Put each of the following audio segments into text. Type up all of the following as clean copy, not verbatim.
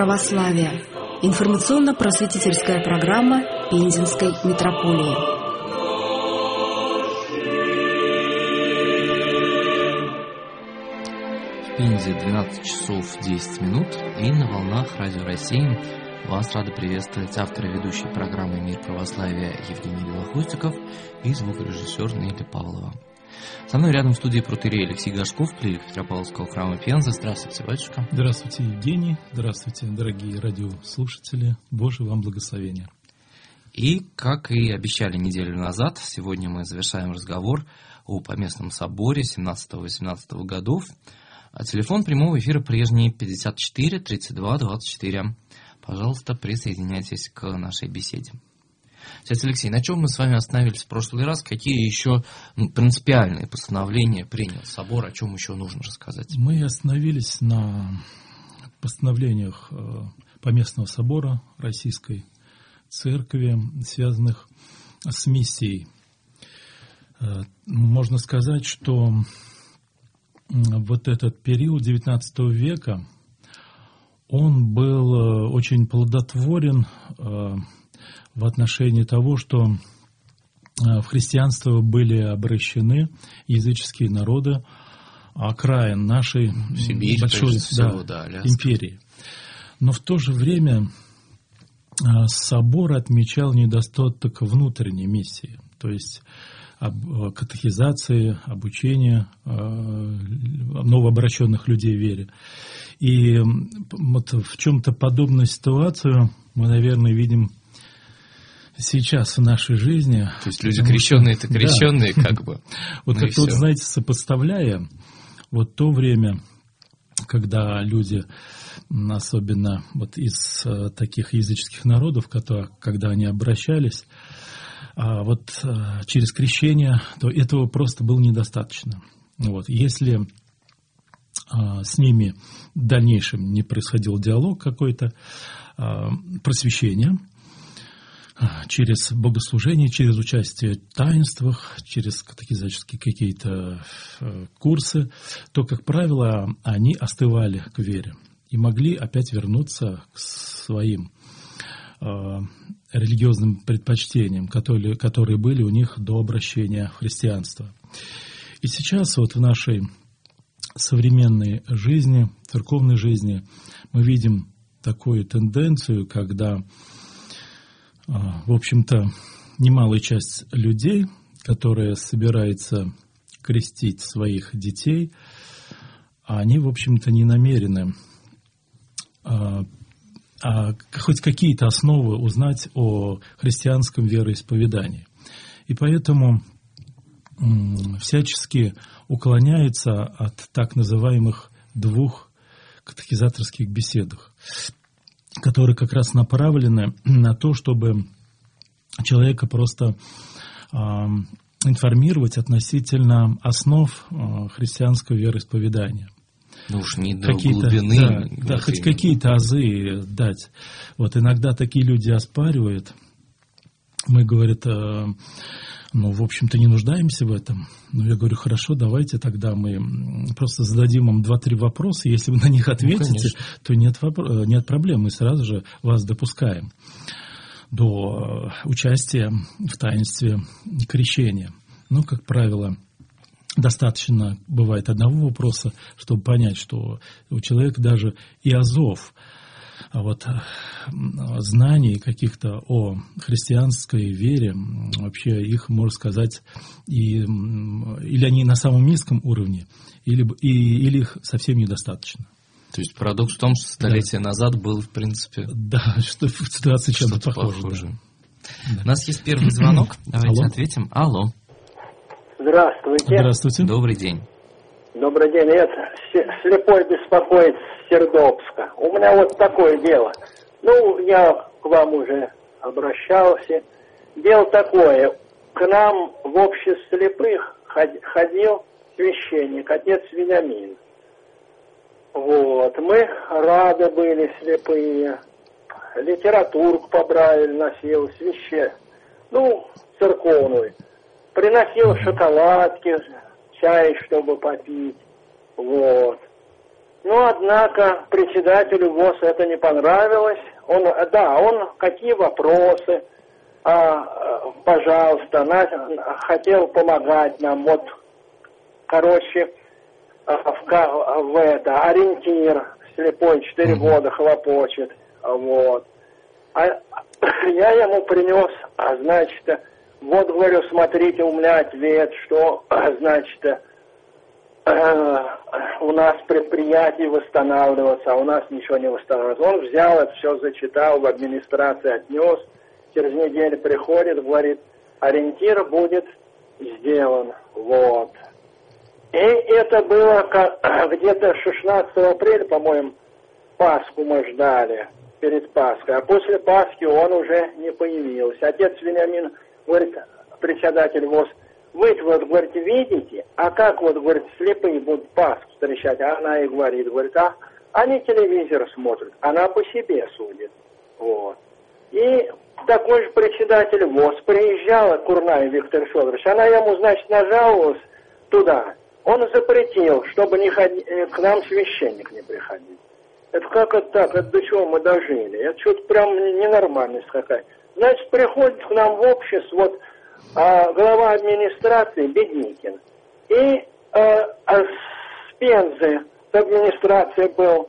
православия. Информационно-просветительская программа Пензенской митрополии. В Пензе 12 часов 10 минут, и на волнах Радио России вас рады приветствовать автор и ведущий программы «Мир православия» Евгений Белохвостиков и звукорежиссер Неля Павлова. Со мной рядом в студии протоиерей Алексей Горшков, клирик Петропавловского храма Пензы. Здравствуйте, батюшка. Здравствуйте, Евгений. Здравствуйте, дорогие радиослушатели. Божие вам благословения. И, как и обещали неделю назад, сегодня мы завершаем разговор о Поместном соборе 17-18 годов. А телефон прямого эфира прежний 54 32 24. Пожалуйста, присоединяйтесь к нашей беседе. Сейчас, Алексей, на чем мы с вами остановились в прошлый раз? Какие еще принципиальные постановления принял собор? О чем еще нужно рассказать? Мы остановились на постановлениях Поместного собора Российской Церкви, связанных с миссией. Можно сказать, что вот этот период XIX века, он был очень плодотворен в отношении того, что в христианство были обращены языческие народы окраин нашей Сибирь, большой империи. Но в то же время собор отмечал недостаток внутренней миссии, то есть катехизации, обучения новообращенных людей в вере. И вот в чем-то подобную ситуацию мы, наверное, видим сейчас в нашей жизни. То есть люди крещенные-то крещенные, да. Как бы. Вот как-то, вот, знаете, сопоставляя вот то время, когда люди, особенно вот из таких языческих народов, когда они обращались, вот через крещение, то этого просто было недостаточно. Вот. Если с ними в дальнейшем не происходил диалог какой-то, просвещение, через богослужение, через участие в таинствах, через катехизические какие-то курсы, то, как правило, они остывали к вере и могли опять вернуться к своим религиозным предпочтениям, которые были у них до обращения в христианство. И сейчас вот в нашей современной жизни, церковной жизни, мы видим такую тенденцию, когда, в общем-то, немалая часть людей, которая собирается крестить своих детей, они, в общем-то, не намерены хоть какие-то основы узнать о христианском вероисповедании. И поэтому всячески уклоняются от так называемых двух катехизаторских беседах, которые как раз направлены на то, чтобы человека просто информировать относительно основ христианского вероисповедания. Ну уж не до глубины. Да, хоть какие-то азы дать. Вот иногда такие люди оспаривают. Мы, говорят, в общем-то, не нуждаемся в этом. Но я говорю, хорошо, давайте тогда мы просто зададим вам 2-3 вопроса. Если вы на них ответите, то нет проблем. Мы сразу же вас допускаем до участия в таинстве крещения. Но, как правило, достаточно бывает одного вопроса, чтобы понять, что у человека даже и азов, знаний каких-то о христианской вере, вообще их, можно сказать, или они на самом низком уровне, или их совсем недостаточно. То есть парадокс в том, что столетия назад был, в принципе... Да, что ситуация чем-то похожа. Да. У нас есть первый звонок, давайте ответим. Алло. Здравствуйте. Здравствуйте. Добрый день. Добрый день. Это слепой беспокоит с Сердобска. У меня вот такое дело. Я к вам уже обращался. Дело такое. К нам в обществе слепых ходил священник, отец Вениамин. Вот. Мы рады были слепые. Литературку по-Брайлю носил, церковную. Приносил шоколадки, чай, чтобы попить. Вот. Но, однако, председателю ВОС это не понравилось. Он какие вопросы, пожалуйста, хотел помогать нам. Вот, короче, ориентир слепой 4 года хлопочет. Вот. А я ему принес, значит, вот, говорю, смотрите, у меня ответ, что, значит, у нас предприятие восстанавливается, а у нас ничего не восстанавливается. Он взял это все, зачитал, в администрации отнес, через неделю приходит, говорит, ориентир будет сделан. Вот. И это было где-то 16 апреля, по-моему, Пасху мы ждали, перед Пасхой. А после Пасхи он уже не появился. Отец Вениамин говорит, председатель ВОС, вы вот, говорит, видите, а как вот, говорит, слепые будут Пасху встречать? А она и говорит, они телевизор смотрят, она по себе судит. Вот. И такой же председатель ВОС приезжала, Курнаев Виктор Федорович, она ему, значит, нажаловалась туда. Он запретил, чтобы к нам священник не приходил. Это как это так, это до чего мы дожили? Это что-то прям ненормальность какая. Значит, приходит к нам в общество вот глава администрации Бедникин. И с Пензы с администрации был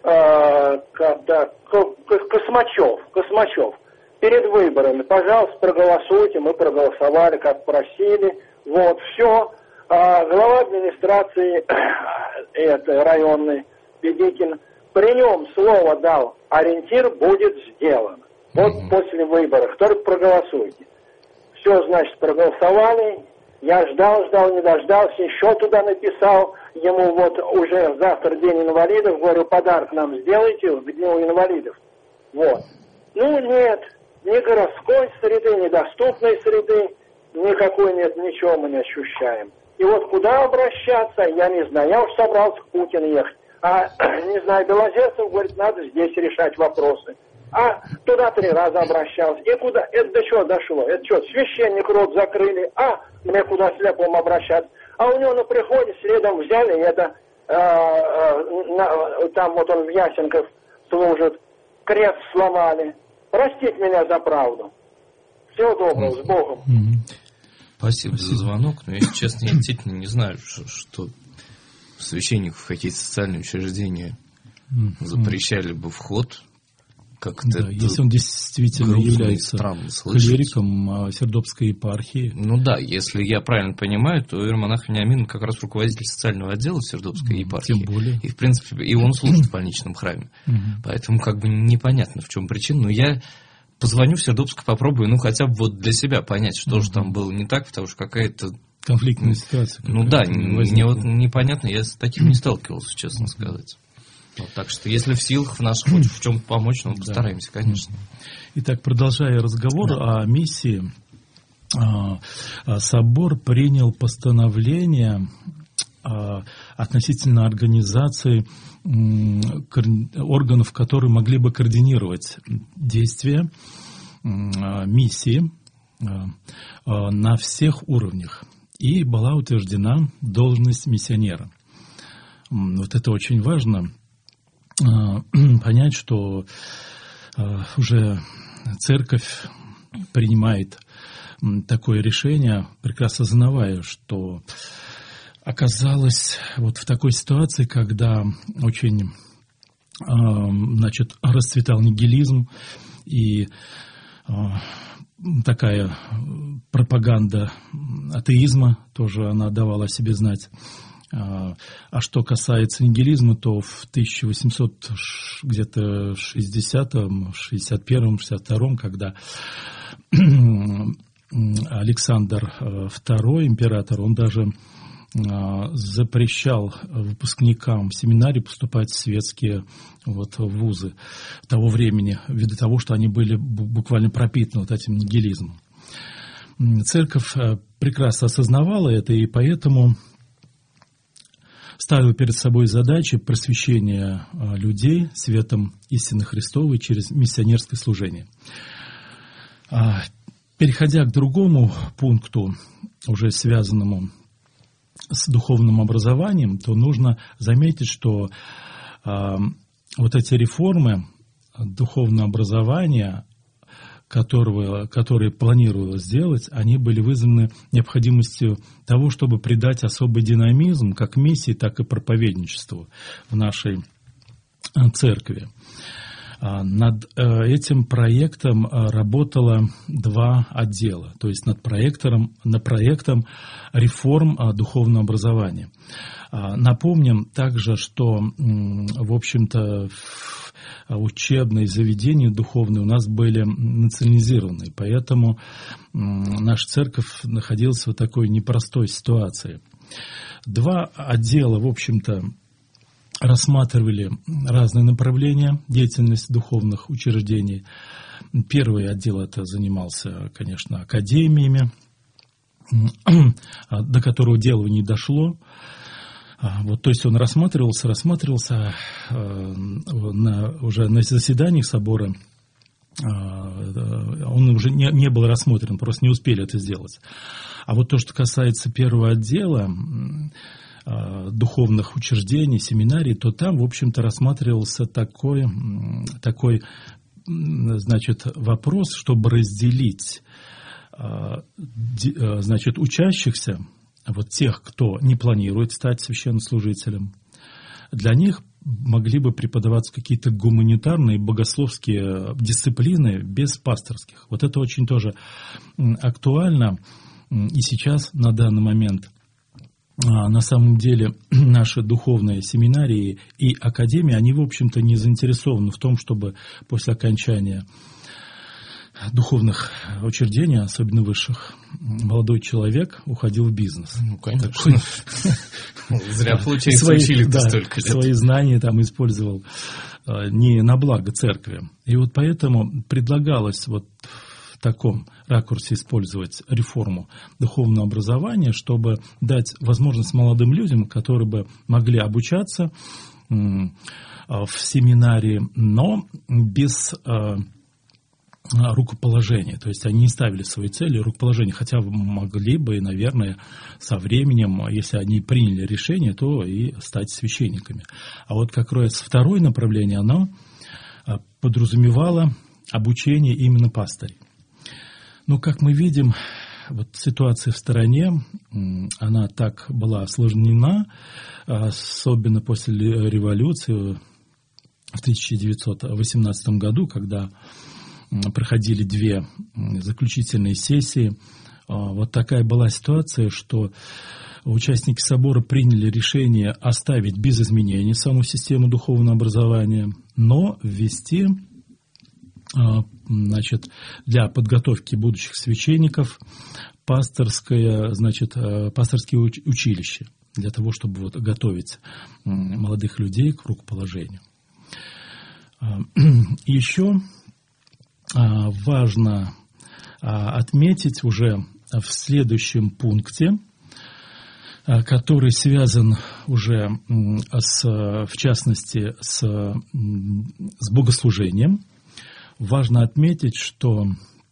Космачев. Перед выборами, пожалуйста, проголосуйте, мы проголосовали, как просили. Вот, все. Глава администрации районной Бедникин при нем слово дал, ориентир будет сделан. Вот после выборов, только проголосуйте. Все, значит, проголосовали. Я ждал, не дождался, еще туда написал. Ему вот уже завтра День инвалидов, говорю, подарок нам сделайте к Дню инвалидов. Вот. Ну, нет, ни городской среды, ни доступной среды, никакой нет, ничего мы не ощущаем. И вот куда обращаться, я не знаю. Я уж собрался к Путину ехать. Не знаю, Белозерцев говорит, надо здесь решать вопросы. Туда 3 раза обращался. И куда? Это до чего дошло? Это что, священник рот закрыли? Мне куда слепому обращаться? У него на приходе следом взяли, и это там вот он в Ясенков служит, крест сломали. Простите меня за правду. Всего доброго, с Богом. Спасибо за звонок. Но, если честно, я действительно не знаю, что священников в какие-то социальные учреждения запрещали бы вход. Как-то если он действительно является клириком Сердобской епархии. Ну да, если я правильно понимаю, то иеромонах Вениамин как раз руководитель социального отдела Сердобской епархии. Тем более. И, в принципе, и он служит в больничном храме. Поэтому как бы непонятно, в чем причина. Но я позвоню в Сердобск, попробую, хотя бы вот для себя понять, что же там было не так, потому что какая-то конфликтная ситуация. Мне вот непонятно, я с таким не сталкивался, честно сказать. Так что, если в силах наших хоть в чем-то помочь, мы постараемся, конечно. Итак, продолжая разговор о миссии, собор принял постановление относительно организации органов, которые могли бы координировать действия миссии на всех уровнях. И была утверждена должность миссионера. Вот это очень важно. Понять, что уже церковь принимает такое решение, прекрасно осознавая, что оказалась вот в такой ситуации, когда очень, расцветал нигилизм и такая пропаганда атеизма тоже она давала о себе знать. А что касается нигилизма, то в 1860-м, 61-м, 62-м, когда Александр II, император, он даже запрещал выпускникам семинарий поступать в светские вузы того времени, ввиду того, что они были буквально пропитаны этим нигилизмом. Церковь прекрасно осознавала это, и поэтому ставил перед собой задачи просвещения людей светом истины Христовой через миссионерское служение. Переходя к другому пункту, уже связанному с духовным образованием, то нужно заметить, что вот эти реформы духовного образования, которые планировалось сделать, они были вызваны необходимостью того, чтобы придать особый динамизм как миссии, так и проповедничеству в нашей церкви. Над этим проектом работало два отдела, то есть над проектом реформ духовного образования. Напомним также, что, в общем-то, учебные заведения духовные у нас были национализированы, поэтому наша церковь находилась в такой непростой ситуации. Два отдела, в общем-то, рассматривали разные направления деятельности духовных учреждений. Первый отдел это занимался, конечно, академиями, до которого дело не дошло. Вот, то есть он рассматривался уже на заседаниях собора, он уже не был рассмотрен, просто не успели это сделать. А вот то, что касается первого отдела духовных учреждений, семинарий, то там, в общем-то, рассматривался такой, значит, вопрос, чтобы разделить, значит, учащихся, вот тех, кто не планирует стать священнослужителем. Для них могли бы преподаваться какие-то гуманитарные, богословские дисциплины без пасторских. Вот это очень тоже актуально и сейчас, на данный момент. На самом деле наши духовные семинарии и академии, они, в общем-то, не заинтересованы в том, чтобы после окончания духовных учреждений, особенно высших, молодой человек уходил в бизнес. Ну, конечно. Зря, получается, учили-то столько лет. Свои знания там использовал не на благо церкви. И вот поэтому предлагалось вот в таком ракурсе использовать реформу духовного образования, чтобы дать возможность молодым людям, которые бы могли обучаться в семинарии, но без рукоположения. То есть они не ставили своей целью рукоположение, хотя могли бы, и, наверное, со временем, если они приняли решение, то и стать священниками. А вот как раз второе направление, оно подразумевало обучение именно пастырей. Но, как мы видим, вот ситуация в стране, она так была осложнена, особенно после революции в 1918 году, когда проходили две заключительные сессии. Вот такая была ситуация, что участники собора приняли решение оставить без изменений саму систему духовного образования, но ввести, значит, для подготовки будущих священников пасторские училища для того, чтобы вот готовить молодых людей к рукоположению. Еще важно отметить уже в следующем пункте, который связан уже в частности с богослужением. Важно отметить, что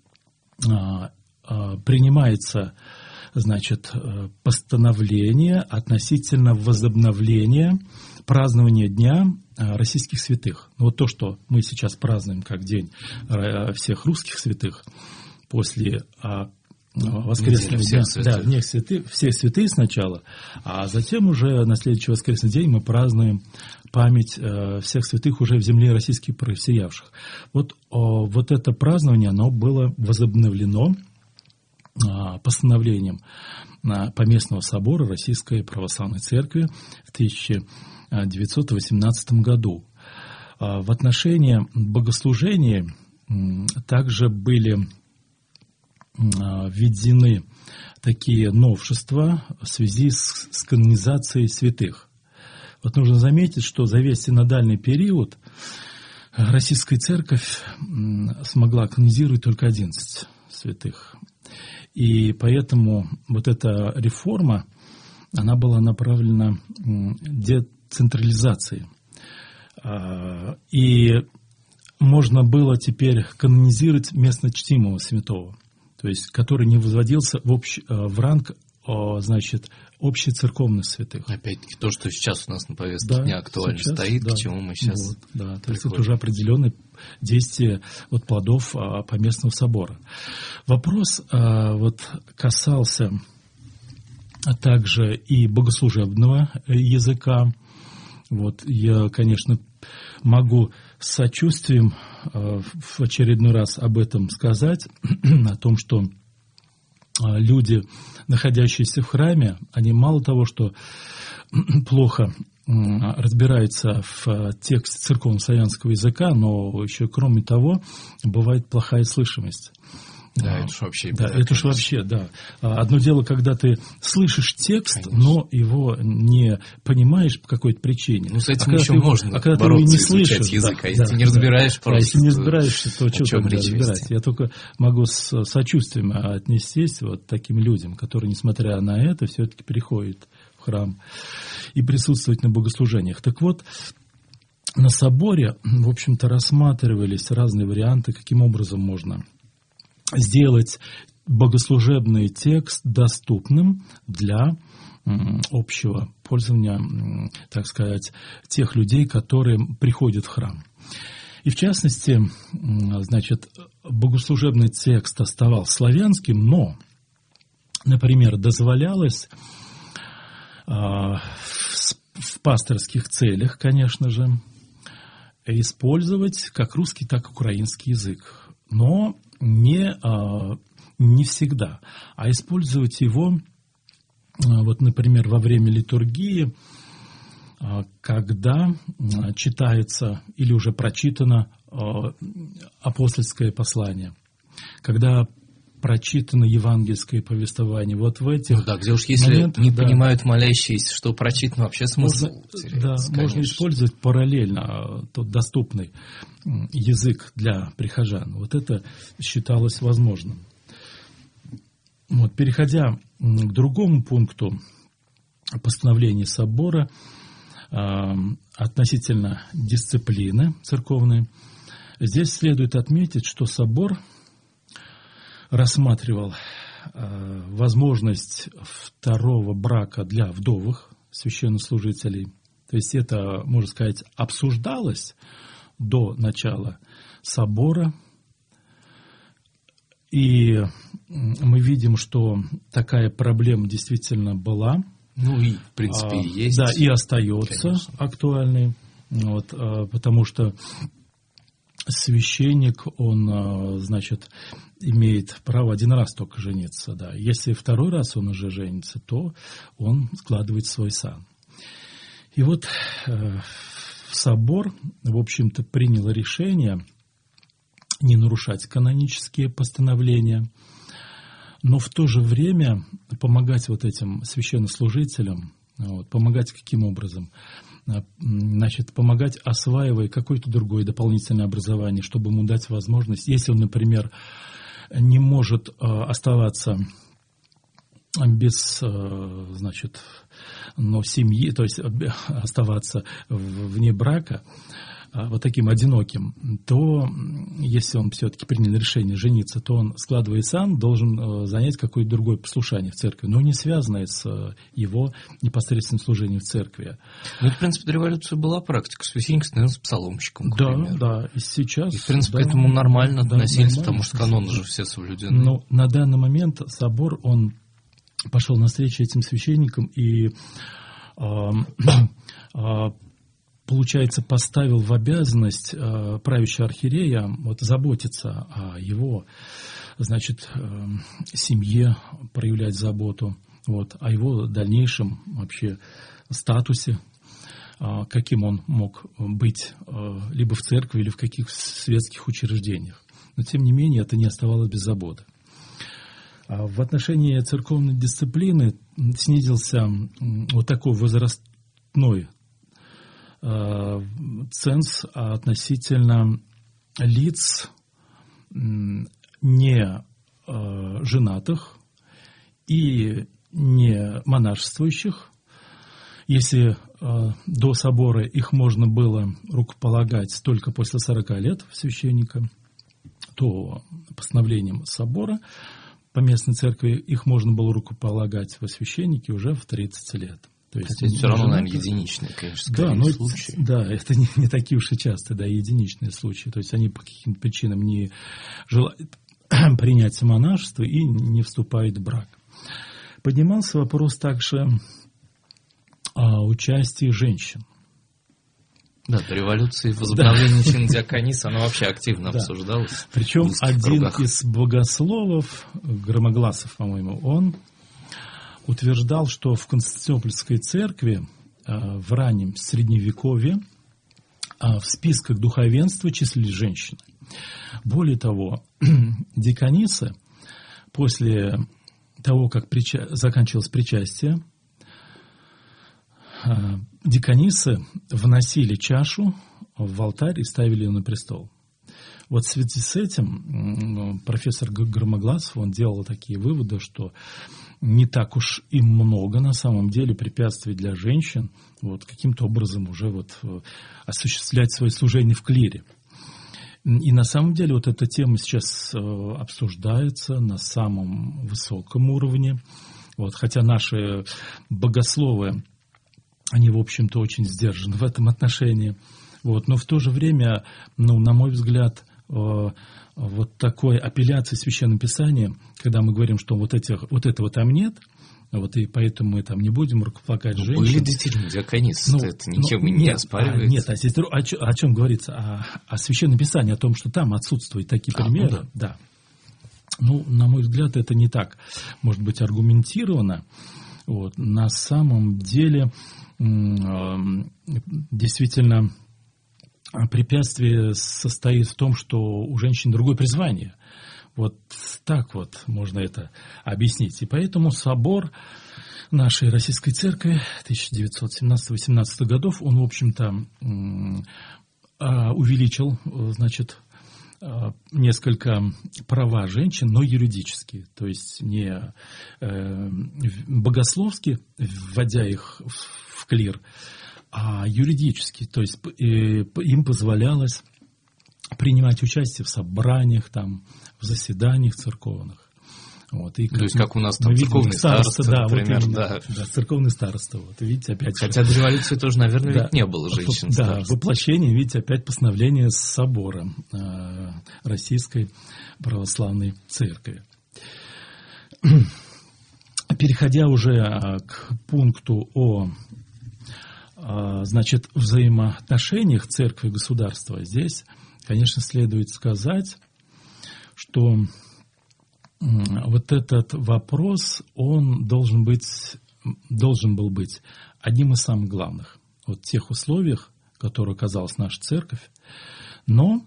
принимается, значит, постановление относительно возобновления празднования Дня российских святых. Вот то, что мы сейчас празднуем как День всех русских святых после воскресного дня. Да, все святые сначала, а затем уже на следующий воскресный день мы празднуем память всех святых уже в земле российских просиявших. Вот это празднование, оно было возобновлено постановлением Поместного собора Российской Православной Церкви в 1918 году. В отношении богослужения также были введены такие новшества в связи с канонизацией святых. Вот нужно заметить, что за весь синодальный период Российская Церковь смогла канонизировать только 11 святых. И поэтому вот эта реформа, она была направлена децентрализации. И можно было теперь канонизировать местно чтимого святого, то есть который не возводился в ранг значит, общецерковных святых. Опять-таки то, что сейчас у нас на повестке дня актуально стоит, к чему мы сейчас то есть это уже определенное действие плодов Поместного собора. Вопрос касался также и богослужебного языка. Я, конечно, могу с сочувствием в очередной раз об этом сказать, о том, что люди, находящиеся в храме, они мало того, что плохо разбираются в тексте церковно-славянского языка, но еще, кроме того, бывает плохая слышимость. Да, это же вообще... Да, это же вообще, да. Одно дело, когда ты слышишь текст, конечно, но его не понимаешь по какой-то причине. Ну, с этим еще можно когда ты его не слышишь, язык, а если не разбираешь просто... если не разбираешься, то что тогда разбирать? Я только могу с сочувствием отнестись к таким людям, которые, несмотря на это, все-таки приходят в храм и присутствуют на богослужениях. Так вот, на соборе, в общем-то, рассматривались разные варианты, каким образом можно сделать богослужебный текст доступным для общего пользования, так сказать, тех людей, которые приходят в храм. И в частности, значит, богослужебный текст оставался славянским, но, например, дозволялось в пасторских целях, конечно же, использовать как русский, так и украинский язык. Но не всегда, а использовать его, например, во время литургии, когда читается или уже прочитано апостольское послание, когда прочитано евангельское повествование. В этих где уж если моментах, не понимают молящиеся, что прочитано, вообще смысл теряется. Можно использовать параллельно тот доступный язык для прихожан. Это считалось возможным. Переходя к другому пункту постановления собора относительно дисциплины церковной, здесь следует отметить, что собор рассматривал возможность второго брака для вдовых священнослужителей. То есть это, можно сказать, обсуждалось до начала собора. И мы видим, что такая проблема действительно была. И, в принципе, есть. Да, и остается, конечно, актуальной. Потому что священник, он, значит, имеет право один раз только жениться. Да. Если второй раз он уже женится, то он складывает свой сан. И собор, в общем-то, принял решение не нарушать канонические постановления, но в то же время помогать этим священнослужителям. Помогать каким образом? Значит, помогать, осваивая какое-то другое дополнительное образование, чтобы ему дать возможность, если он, например, не может оставаться без, значит, семьи, то есть оставаться вне брака, таким одиноким, то если он все-таки принял решение жениться, то он, складывая сан, должен занять какое-то другое послушание в церкви, но не связанное с его непосредственным служением в церкви. В принципе, до революции была практика. Священник становился псаломщиком, к примеру. Да, и сейчас... И, в принципе, к этому нормально относились, потому что каноны же все соблюдены. Но на данный момент собор, он пошел навстречу этим священникам и... получается, поставил в обязанность правящего архиерея заботиться о его, значит, семье, проявлять заботу, о его дальнейшем вообще статусе, каким он мог быть либо в церкви, или в каких светских учреждениях. Но, тем не менее, это не оставалось без заботы. В отношении церковной дисциплины снизился такой возрастной ценз относительно лиц не женатых и не монашествующих. Если до собора их можно было рукополагать только после 40 лет священника, то постановлением собора поместной церкви, их можно было рукополагать во священники уже в 30 лет. То есть, хотя все равно, наверное, единичные, конечно, случаи. Да, это не такие уж и частые, да, единичные случаи. То есть они по каким-то причинам не желают принять монашество и не вступают в брак. Поднимался вопрос также о участии женщин. Да, до революции возобновление чинодиакониса, оно вообще активно обсуждалось. Причем один из богословов, Громогласов, по-моему, он утверждал, что в Константинопольской церкви в раннем Средневековье в списках духовенства числились женщины. Более того, диконисы после того, как заканчивалось причастие, диконисы вносили чашу в алтарь и ставили ее на престол. Вот в связи с этим профессор Громогласов, он делал такие выводы, что не так уж и много на самом деле препятствий для женщин вот, каким-то образом уже вот, осуществлять свое служение в клире. И на самом деле вот эта тема сейчас обсуждается на самом высоком уровне. Вот, хотя наши богословы, они, в общем-то, очень сдержаны в этом отношении. Вот, но в то же время, на мой взгляд, вот такой апелляции Священного Писания, когда мы говорим, что вот этого там нет, вот, и поэтому мы там не будем рукополагать женщин. Были действительно диаконисы, это ничем не оспаривается. Нет, здесь о чем говорится? О Священном Писании, о том, что там отсутствуют такие примеры. Да. На мой взгляд, это не так, может быть, аргументировано. Вот. На самом деле, действительно, препятствие состоит в том, что у женщин другое призвание. Вот так вот можно это объяснить. И поэтому собор нашей Российской Церкви 1917-18 годов, он, в общем-то, увеличил, значит, несколько права женщин, но юридически, то есть не богословски, вводя их в клир, а юридически, то есть им позволялось принимать участие в собраниях, там, в заседаниях церковных. Вот, и то есть, как у нас там церковный староста, например, вот да, церковный староста. Вот, видите, опять... Хотя до революции тоже, наверное, ведь не было женщин старост. Да, воплощение, видите, опять постановление собора Российской Православной Церкви. Переходя уже к пункту о, значит, взаимоотношениях церкви и государства, здесь, конечно, следует сказать, что вот этот вопрос, он должен был быть одним из самых главных вот в тех условиях, в которых оказалась наша церковь. Но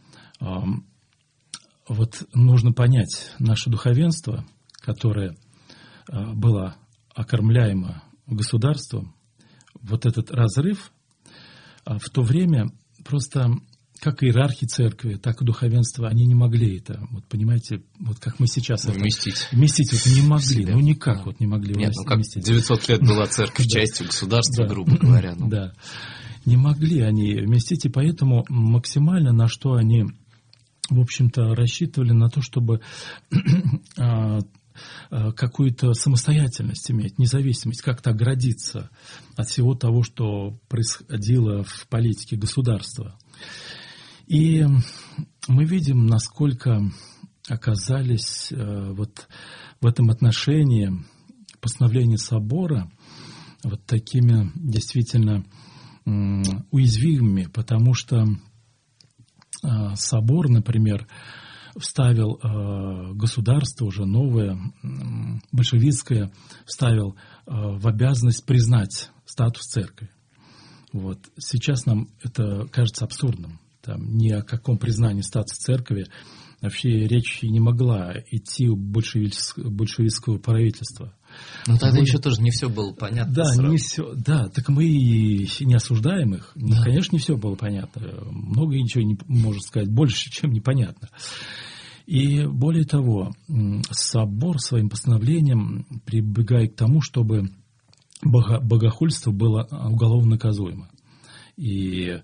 вот нужно понять наше духовенство, которое было окормляемо государством, вот этот разрыв в то время просто... Как иерархи церкви, так и духовенство, они не могли это, вот понимаете, вот как мы сейчас вместить вот не могли, никак вот не могли. Нет, как вместить. 900 лет была церковь частью государства, грубо говоря. Да, не могли они вместить, и поэтому максимально на что они, в общем-то, рассчитывали на то, чтобы какую-то самостоятельность иметь, независимость, как-то оградиться от всего того, что происходило в политике государства. И мы видим, насколько оказались вот в этом отношении постановления собора вот такими действительно уязвимыми, потому что собор, например, вставил государство уже новое, большевистское, вставил в обязанность признать статус церкви. Вот. Сейчас нам это кажется абсурдным. Там ни о каком признании статуса церкви вообще речи не могла идти у большевистского правительства. Но тогда еще тоже не все было понятно. Да, сразу. Не все. Да, так мы и не осуждаем их. Да. Конечно, не все было понятно. Много ничего не можно сказать, больше, чем непонятно. И более того, собор своим постановлением прибегает к тому, чтобы богохульство было уголовно наказуемо. И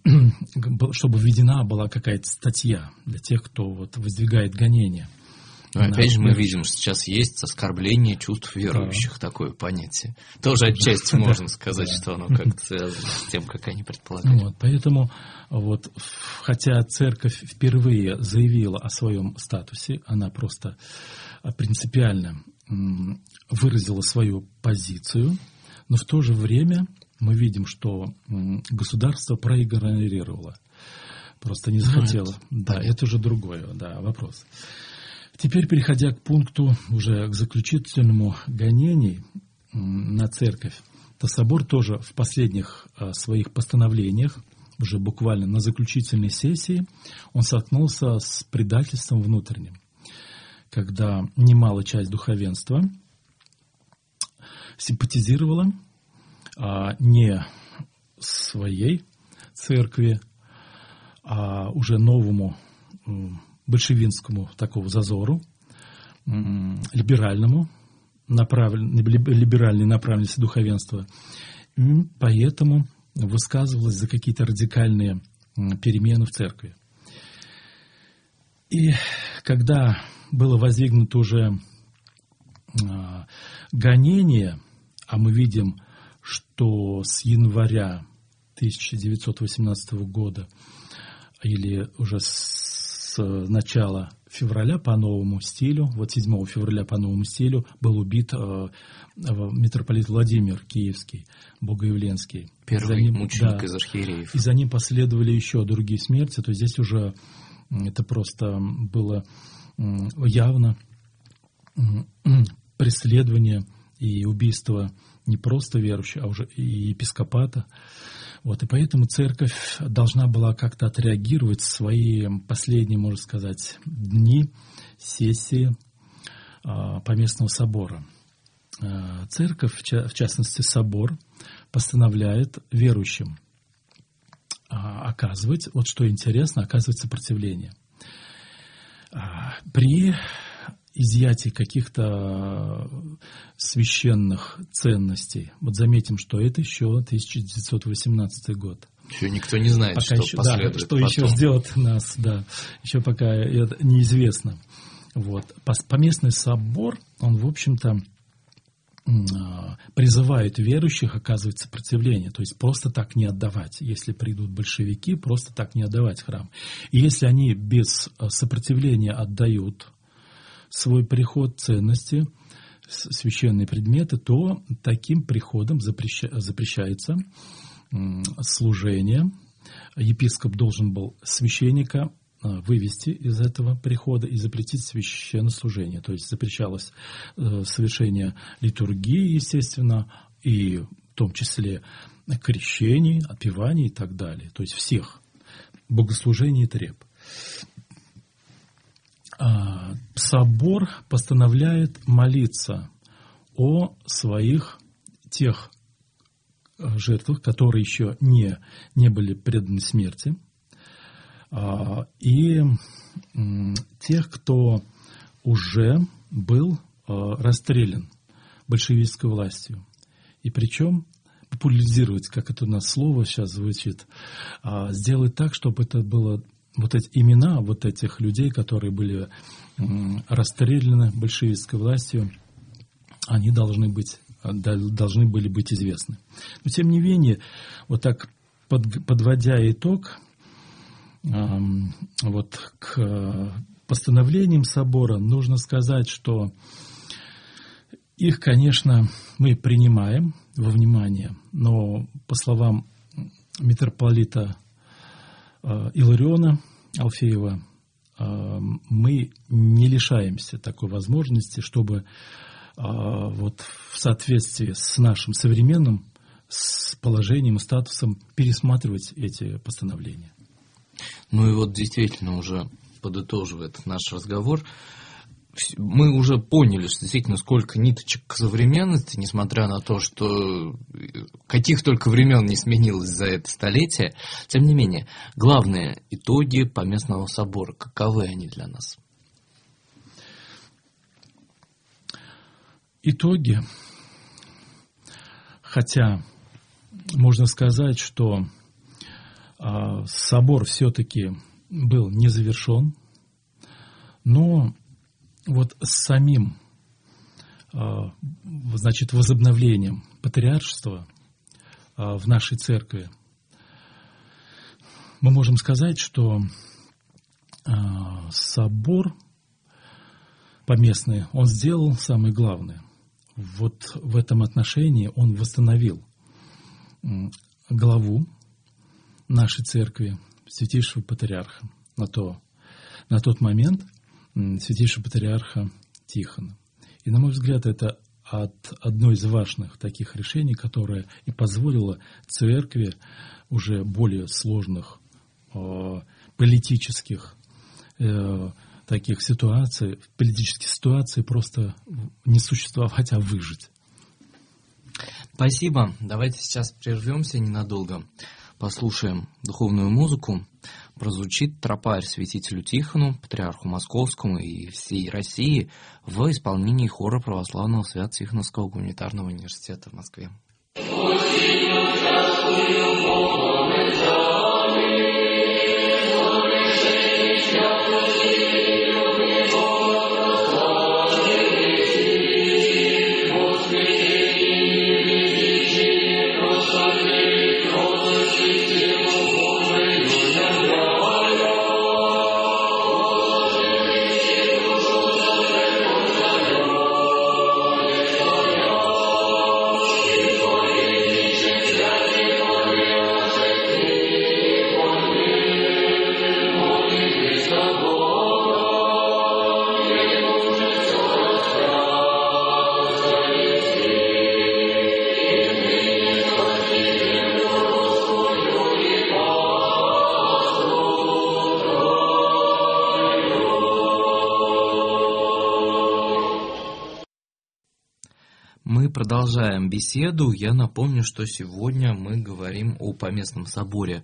чтобы введена была какая-то статья для тех, кто вот воздвигает гонения. Но опять же мы видим, что сейчас есть оскорбление чувств верующих, такое понятие. Тоже отчасти можно сказать, что оно как-то связано с тем, как они предполагали. Поэтому, хотя церковь впервые заявила о своем статусе, она просто принципиально выразила свою позицию, но в то же время мы видим, что государство проигнорировало, просто не захотело. Это уже другой вопрос. Теперь, переходя к пункту, уже к заключительному гонению на церковь, то собор тоже в последних своих постановлениях, уже буквально на заключительной сессии, он столкнулся с предательством внутренним, когда немалая часть духовенства симпатизировала не своей церкви, а уже новому большевинскому такому зазору, либеральной направленности духовенства. Поэтому высказывалось за какие-то радикальные перемены в церкви. И когда было воздвигнуто уже гонение, а мы видим, что с января 1918 года или уже с начала февраля по новому стилю, 7 февраля по новому стилю был убит митрополит Владимир Киевский, Богоявленский. Первый мученик из архиереев. И за ним последовали еще другие смерти. То есть здесь уже это просто было явно преследование и убийство не просто верующих, а уже и епископата. И поэтому церковь должна была как-то отреагировать в свои последние, можно сказать, дни сессии Поместного собора. Церковь, в частности собор, постановляет верующим оказывать, что интересно, оказывать сопротивление. При изъятии каких-то священных ценностей. Заметим, что это еще 1918 год. Еще никто не знает, пока что еще, последует что потом. еще ждет нас, еще пока это неизвестно. Поместный собор, он, в общем-то, призывает верующих оказывать сопротивление, то есть просто так не отдавать. Если придут большевики, просто так не отдавать храм. И если они без сопротивления отдают свой приход, ценности, священные предметы, то таким приходом запрещается служение. Епископ должен был священника вывести из этого прихода и запретить священнослужение. То есть запрещалось совершение литургии, естественно, и в том числе крещений, отпеваний и так далее. То есть всех богослужений и треб. Собор постановляет молиться о своих тех жертвах, которые еще не были преданы смерти, и тех, кто уже был расстрелян большевистской властью. И причем популяризировать, как это у нас слово сейчас звучит, сделать так, чтобы это было эти имена этих людей, которые были расстреляны большевистской властью, они должны были быть известны. Но тем не менее, так подводя итог, к постановлениям собора нужно сказать, что их, конечно, мы принимаем во внимание, но по словам митрополита Илариона Алфеева, мы не лишаемся такой возможности, чтобы в соответствии с нашим современным положением и статусом пересматривать эти постановления. Действительно, уже подытоживая этот наш разговор, мы уже поняли, что действительно сколько ниточек к современности, несмотря на то, что каких только времен не сменилось за это столетие. Тем не менее, главные итоги Поместного собора, каковы они для нас? Итоги, хотя можно сказать, что собор все-таки был не завершен, но вот с самим, значит, возобновлением патриаршества в нашей церкви мы можем сказать, что собор поместный, он сделал самое главное. Вот в этом отношении он восстановил главу нашей церкви, святейшего патриарха, на тот момент святейшего патриарха Тихона. И, на мой взгляд, это одно из важных таких решений, которое и позволило церкви уже более сложных политических таких ситуаций, политических ситуаций просто не существовать, а выжить. Спасибо. Давайте сейчас прервемся ненадолго, послушаем духовную музыку. Прозвучит тропарь святителю Тихону, патриарху Московскому и всей России в исполнении хора православного Свято-Тихоновского гуманитарного университета в Москве. Мы продолжаем беседу. Я напомню, что сегодня мы говорим о Поместном соборе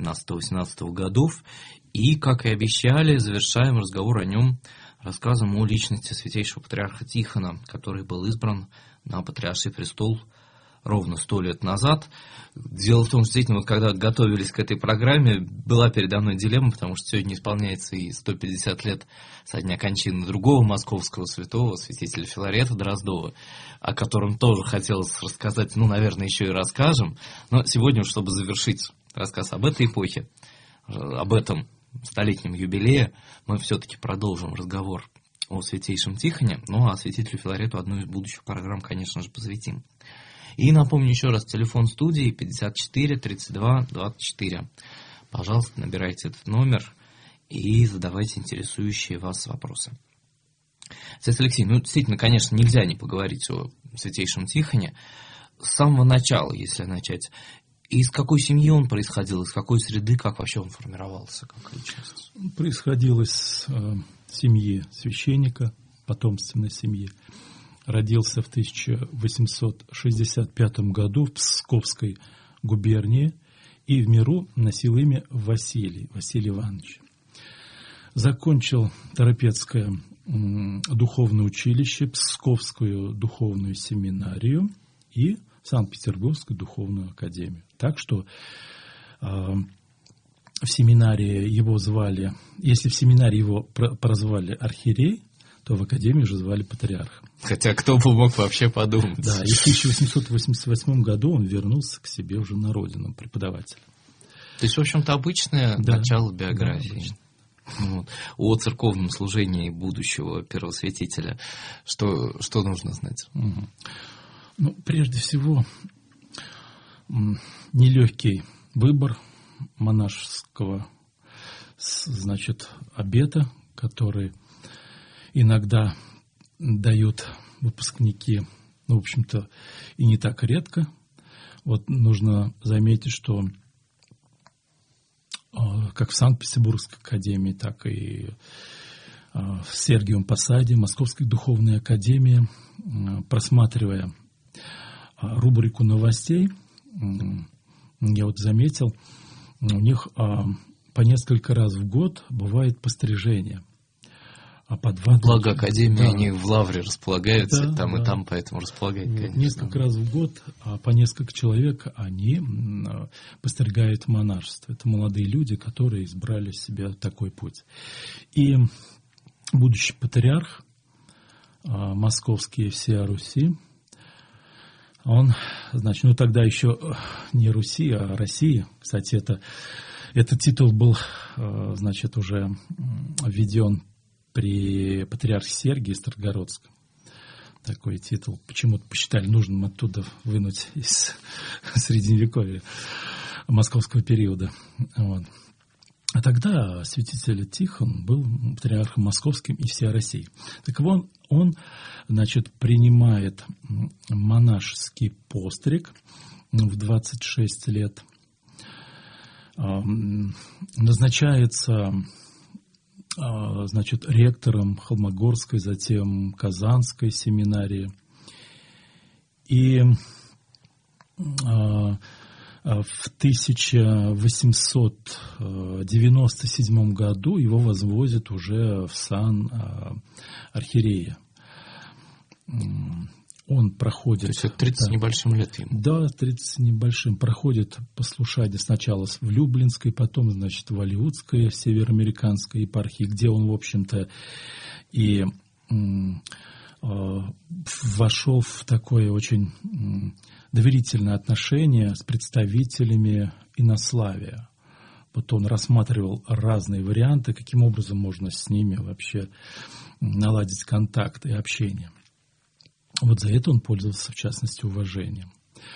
17-18 годов. И, как и обещали, завершаем разговор о нем рассказом о личности святейшего патриарха Тихона, который был избран на патриарший престол ровно 100 лет назад. Дело в том, что действительно, вот когда готовились к этой программе, была передо мной дилемма, потому что сегодня исполняется и 150 лет со дня кончины другого московского святого, святителя Филарета Дроздова, о котором тоже хотелось рассказать, наверное, еще и расскажем. Но сегодня, чтобы завершить рассказ об этой эпохе, об этом столетнем юбилее, мы все-таки продолжим разговор о святейшем Тихоне, а святителю Филарету одну из будущих программ, конечно же, посвятим. И напомню еще раз, телефон студии 54 32 24. Пожалуйста, набирайте этот номер и задавайте интересующие вас вопросы. Отец Алексей, действительно, конечно, нельзя не поговорить о святейшем Тихоне. С самого начала, если начать, из какой семьи он происходил, из какой среды, как вообще он формировался как личность? Он происходил из семьи священника, потомственной семьи. Родился в 1865 году в Псковской губернии и в миру носил имя Василий Иванович. Закончил Торопецкое духовное училище, Псковскую духовную семинарию и Санкт-Петербургскую духовную академию. Так что в семинарии его звали, если в семинарии его прозвали архиерей, то в академии уже звали патриархом. Хотя кто бы мог вообще подумать. Да, и в 1888 году он вернулся к себе уже на родину преподавателя. То есть, в общем-то, обычное начало биографии. Да, о церковном служении будущего первосвятителя. Что нужно знать? Угу. Прежде всего, нелегкий выбор монашеского, обета, который иногда дают выпускники, в общем-то, и не так редко. Нужно заметить, что как в Санкт-Петербургской академии, так и в Сергиевом Посаде, Московской духовной академии, просматривая рубрику новостей, я заметил, у них по несколько раз в год бывает пострижение. Благо Академия, они в Лавре располагаются, и там, поэтому располагают, конечно. Несколько раз в год, по несколько человек, они постригают монашество. Это молодые люди, которые избрали себе такой путь. И будущий патриарх московский всея Руси. Он, значит, ну тогда еще не Руси, а России. Кстати, этот титул был, значит, уже введен при патриархе Сергии Старгородском. Такой титул. Почему-то посчитали нужным оттуда вынуть из Средневековья московского периода. Вот. А тогда святитель Тихон был патриархом московским и всей России. Так вот, он, значит, принимает монашеский постриг в 26 лет, назначается, значит, ректором Холмогорской, затем Казанской семинарии. И в 1897 году его возводят уже в сан архиерея. Он проходит... То есть это 30 с небольшим лет ему. Да, 30 с небольшим. Проходит послушание сначала в Люблинской, потом, значит, в Алиутской, в североамериканской епархии, где он, в общем-то, и вошел в такое очень доверительное отношение с представителями инославия. Вот он рассматривал разные варианты, каким образом можно с ними вообще наладить контакт и общение. Вот за это он пользовался, в частности, уважением.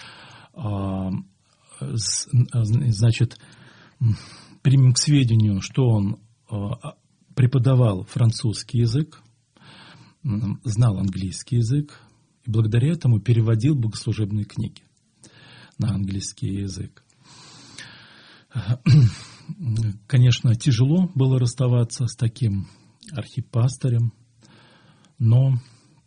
Значит, примем к сведению, что он преподавал французский язык, знал английский язык, и благодаря этому переводил богослужебные книги на английский язык. Конечно, тяжело было расставаться с таким архипастырем, но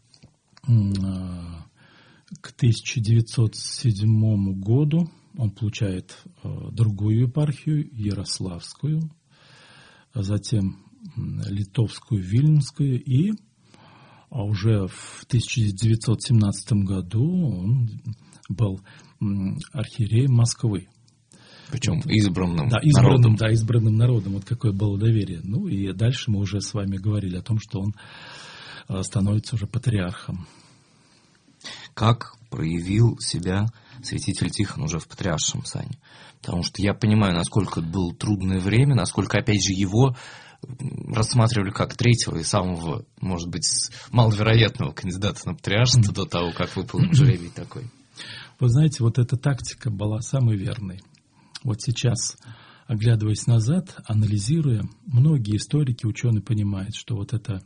к 1907 году он получает другую епархию, Ярославскую, а затем Литовскую, Вильнюсскую, и уже в 1917 году он был архиереем Москвы. Причем избранным народом. Да, избранным народом. Вот какое было доверие. Ну и дальше мы уже с вами говорили о том, что он становится уже патриархом. Как проявил себя святитель Тихон уже в патриаршем сане? Потому что я понимаю, насколько это было трудное время, насколько, опять же, его рассматривали как третьего и самого, может быть, маловероятного кандидата на патриаршество до того, как выпал жребий такой. Вы знаете, вот эта тактика была самой верной. Вот сейчас, оглядываясь назад, анализируя, многие историки, ученые понимают, что вот эта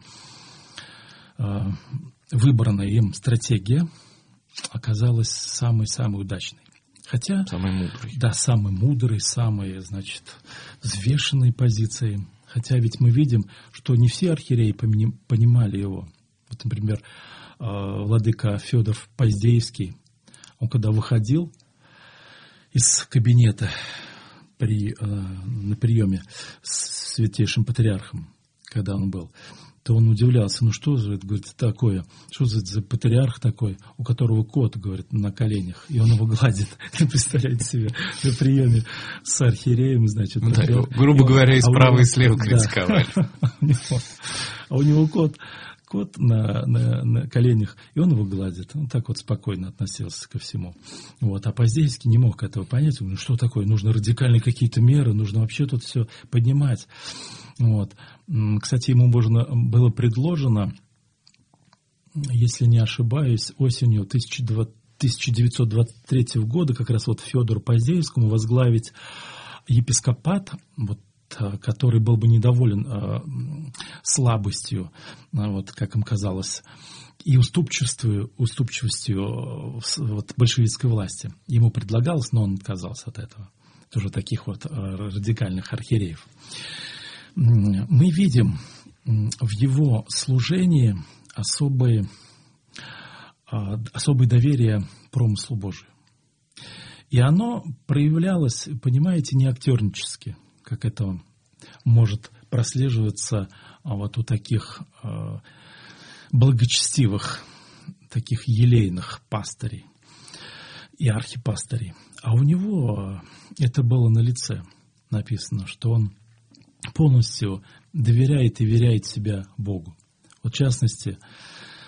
выбранная им стратегия оказалась самой-самой удачной. Хотя... Самой мудрой. Да, самой мудрой, самой, значит, взвешенной позицией. Хотя ведь мы видим, что не все архиереи понимали его. Вот, например, владыка Федор Поздеевский, он когда выходил из кабинета на приеме с святейшим патриархом, когда он был, то он удивлялся, ну что же это, говорит, такое, что за патриарх такой, у которого кот, говорит, на коленях, и он его гладит. Представляете себе, на приеме с архиереем, значит. Ну, да, грубо говоря, и справа и слева критиковали. А у него кот на коленях, и он его гладит. Он так вот спокойно относился ко всему. Вот. А Поздеевский не мог этого понять. Он говорит, что такое, нужно радикальные какие-то меры, нужно вообще тут все поднимать. Вот. Кстати, ему было предложено, если не ошибаюсь, осенью 1923 года как раз вот Федору Поздеевскому возглавить епископат, вот, который был бы недоволен слабостью, вот, как им казалось, и уступчивостью вот, большевистской власти. Ему предлагалось, но он отказался от этого. Тоже таких вот радикальных архиереев. Мы видим в его служении особое доверие промыслу Божию. И оно проявлялось, понимаете, не актернически, как это может прослеживаться вот у таких благочестивых, таких елейных пастырей и архипастырей. А у него это было на лице написано, что он полностью доверяет и веряет себя Богу. Вот в частности,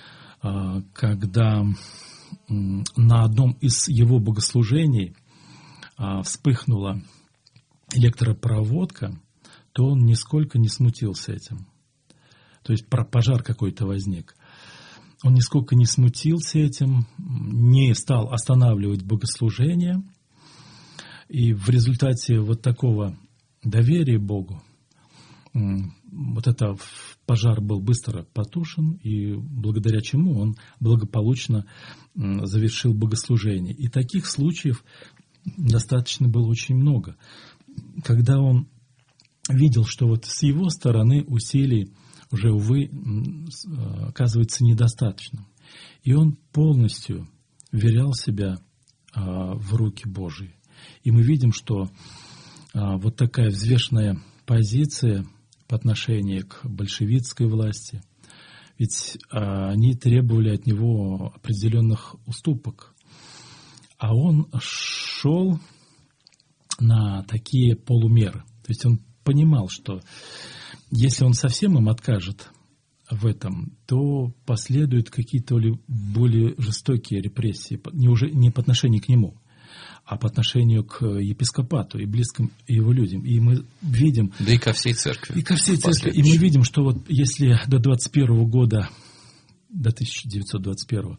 когда на одном из его богослужений вспыхнула электропроводка, то он нисколько не смутился этим. То есть пожар какой-то возник. Он нисколько не смутился этим, не стал останавливать богослужение. И в результате вот такого доверия Богу вот этот пожар был быстро потушен, и благодаря чему он благополучно завершил богослужение. И таких случаев достаточно было очень много. Когда он видел, что вот с его стороны усилий уже, увы, оказывается недостаточно. И он полностью вверял себя в руки Божьи. И мы видим, что вот такая взвешенная позиция по отношению к большевистской власти, ведь они требовали от него определенных уступок. А он шел на такие полумеры. То есть он понимал, что если он совсем им откажет в этом, то последуют какие-то более жестокие репрессии, не по отношению к нему, а по отношению к епископату и близким его людям. И мы видим... Да и ко всей церкви. И ко всей церкви. И мы видим, что вот если до 21 года, до 1921,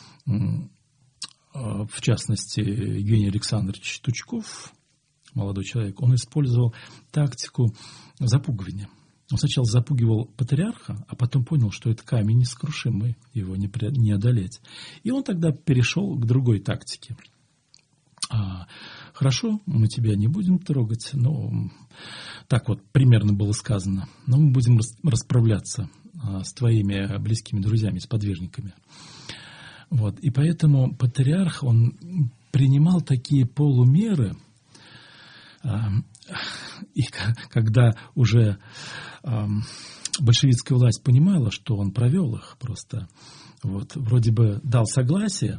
в частности, Евгений Александрович Тучков, молодой человек, он использовал тактику запугивания. Он сначала запугивал патриарха, а потом понял, что это камень несокрушимый, его не одолеть. И он тогда перешел к другой тактике. Хорошо, мы тебя не будем трогать, но так вот примерно было сказано. Но мы будем расправляться с твоими близкими друзьями, с подвижниками. Вот. И поэтому патриарх, он принимал такие полумеры, и когда уже большевистская власть понимала, что он провел их просто, вот, вроде бы дал согласие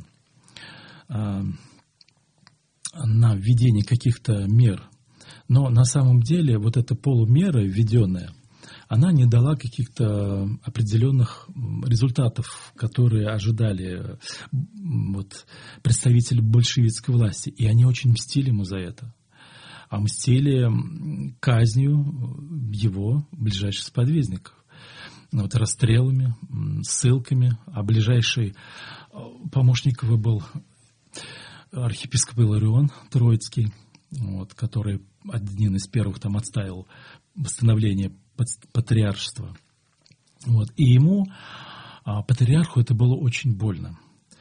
на введение каких-то мер, но на самом деле вот эта полумера введенная, она не дала каких-то определенных результатов, которые ожидали вот, представители большевистской власти. И они очень мстили ему за это. А мстили казнью его ближайших сподвижников. Вот, расстрелами, ссылками. А ближайший помощник его был архиепископ Иларион Троицкий, вот, который один из первых там отстаивал восстановление патриаршества. Вот. И ему, патриарху, это было очень больно.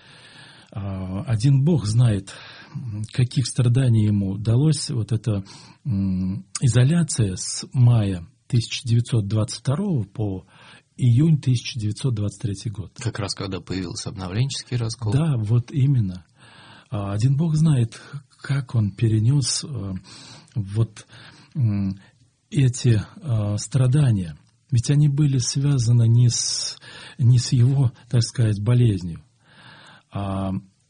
Один Бог знает, каких страданий ему далось вот эта изоляция с мая 1922 по июнь 1923 год. Как раз когда появился обновленческий раскол. Да, вот именно. Один Бог знает, как он перенес вот эти страдания. Ведь они были связаны не с его, так сказать, болезнью. А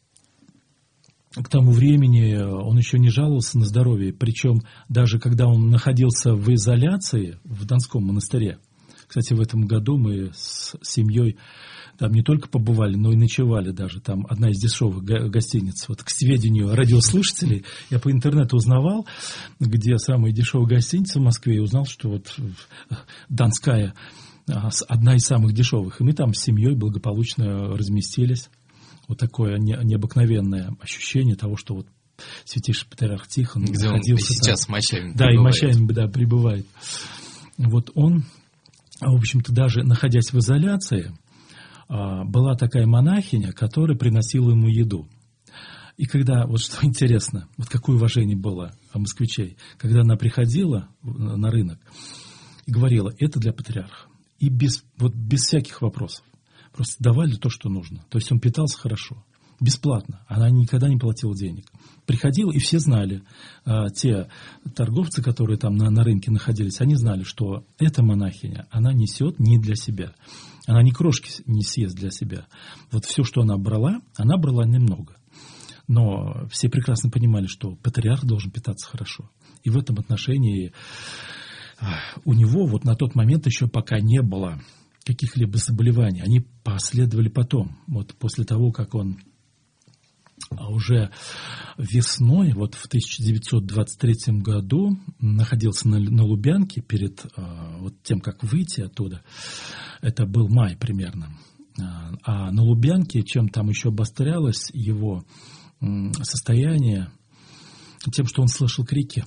к тому времени он еще не жаловался на здоровье. Причем даже когда он находился в изоляции в Донском монастыре. Кстати, в этом году мы с семьей там не только побывали, но и ночевали даже. Там одна из дешевых гостиниц. Вот к сведению радиослушателей, я по интернету узнавал, где самые дешевые гостиницы в Москве, и узнал, что вот Донская одна из самых дешевых. И мы там с семьей благополучно разместились. Вот такое необыкновенное ощущение того, что вот святейший патриарх Тихон где находился он сейчас там. С мощами да, пребывает. И мощами, да, пребывает. Вот он, в общем-то, даже находясь в изоляции, была такая монахиня, которая приносила ему еду. И когда, вот что интересно, вот какое уважение было у москвичей, когда она приходила на рынок и говорила, это для патриарха. И без всяких вопросов. Просто давали то, что нужно. То есть он питался хорошо, бесплатно. Она никогда не платила денег. Приходила, и все знали, те торговцы, которые там на рынке находились, они знали, что эта монахиня, она несет не для себя. Она ни крошки не съест для себя. Вот все, что она брала немного. Но все прекрасно понимали, что патриарх должен питаться хорошо. И в этом отношении у него вот на тот момент еще пока не было каких-либо заболеваний, они последовали потом. Вот после того, как он уже весной, вот в 1923 году, находился на Лубянке перед вот тем, как выйти оттуда. Это был май примерно. А на Лубянке, чем там еще обострялось его состояние, тем, что он слышал крики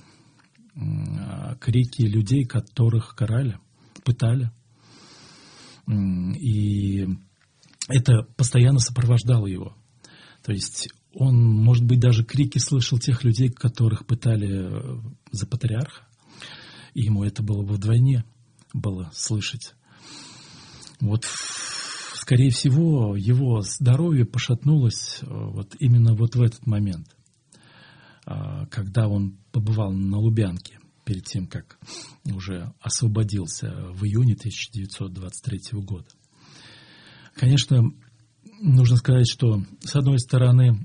людей, которых карали, пытали. И это постоянно сопровождало его. То есть он, может быть, даже крики слышал тех людей, которых пытали за патриарха. И ему это было бы вдвойне было слышать. Вот, скорее всего, его здоровье пошатнулось вот именно вот в этот момент, когда он побывал на Лубянке, перед тем, как уже освободился в июне 1923 года. Конечно, нужно сказать, что, с одной стороны,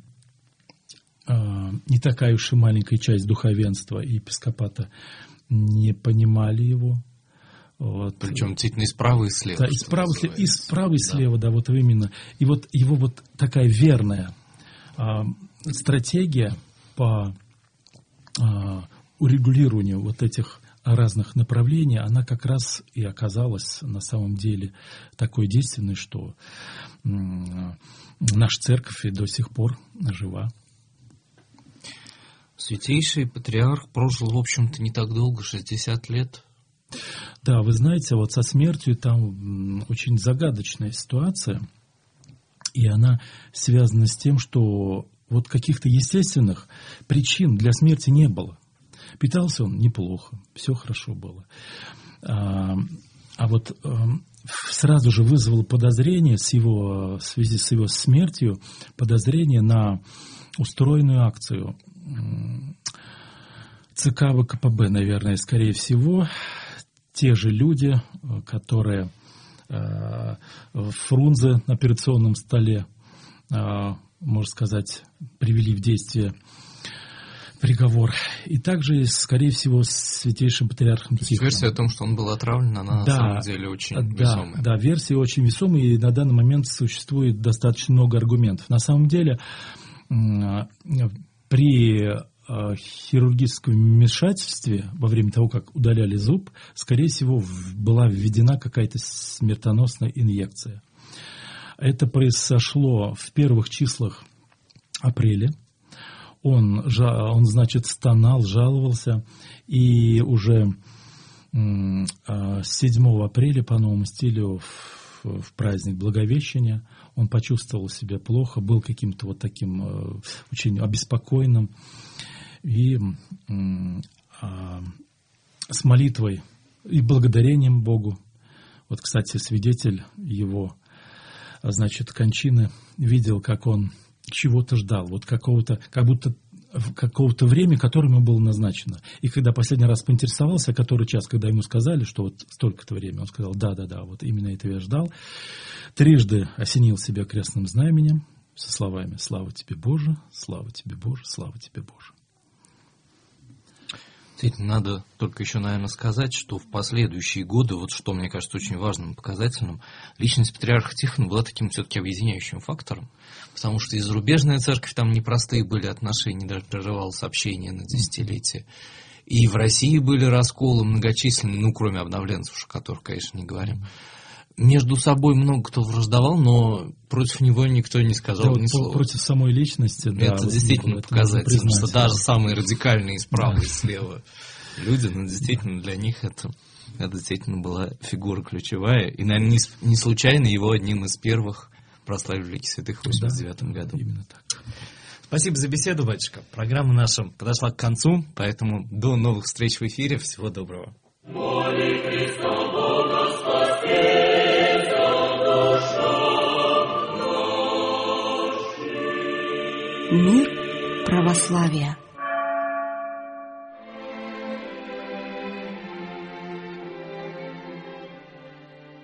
не такая уж и маленькая часть духовенства и епископата не понимали его. Вот. Причем действительно и справа, и слева. Да, и справа, и слева, да, вот именно. И вот его вот такая верная стратегия по урегулированию вот этих разных направлений, она как раз и оказалась на самом деле такой действенной, что наша церковь и до сих пор жива. Святейший патриарх прожил, в общем-то, не так долго, 60 лет. Да, вы знаете, вот со смертью там очень загадочная ситуация, и она связана с тем, что вот каких-то естественных причин для смерти не было. Питался он неплохо, все хорошо было. А вот сразу же вызвало подозрение в связи с его смертью, подозрение на устроенную акцию ЦК ВКПБ, наверное, скорее всего. Те же люди, которые Фрунзе на операционном столе, можно сказать, привели в действие приговор. И также, скорее всего, с святейшим патриархом Тихоном. Версия о том, что он был отравлен, она на самом деле очень весомая. Да, версия очень весомая, и на данный момент существует достаточно много аргументов. На самом деле, при хирургическом вмешательстве, во время того, как удаляли зуб, скорее всего, была введена какая-то смертоносная инъекция. Это произошло в первых числах апреля. Он, значит, стонал, жаловался, и уже 7 апреля по новому стилю в праздник Благовещения он почувствовал себя плохо, был каким-то вот таким очень обеспокоенным, и с молитвой и благодарением Богу. Вот, кстати, свидетель его, значит, кончины видел, как он чего-то ждал, вот как будто какого-то времени, которое ему было назначено. И когда последний раз поинтересовался, который час, когда ему сказали, что вот столько-то времени, он сказал, да, вот именно этого я ждал. Трижды осенил себя крестным знаменем со словами «Слава тебе, Боже! Слава тебе, Боже! Слава тебе, Боже!». Надо только еще, наверное, сказать, что в последующие годы, вот что мне кажется очень важным показательным, личность патриарха Тихона была таким все-таки объединяющим фактором, потому что и зарубежная церковь, там непростые были отношения, даже прерывалось общение на десятилетия, и в России были расколы многочисленные, кроме обновленцев, о которых, конечно, не говорим. Между собой много кто враждовал, но против него никто не сказал ни слова. Против самой личности, да. Это действительно показательно, что даже самые радикальные справа и слева люди, действительно для них это действительно была фигура ключевая. И, наверное, не случайно его одним из первых прославили в лике святых в 1989 году. Именно так. Спасибо за беседу, батюшка. Программа наша подошла к концу, поэтому до новых встреч в эфире. Всего доброго. Мир православия.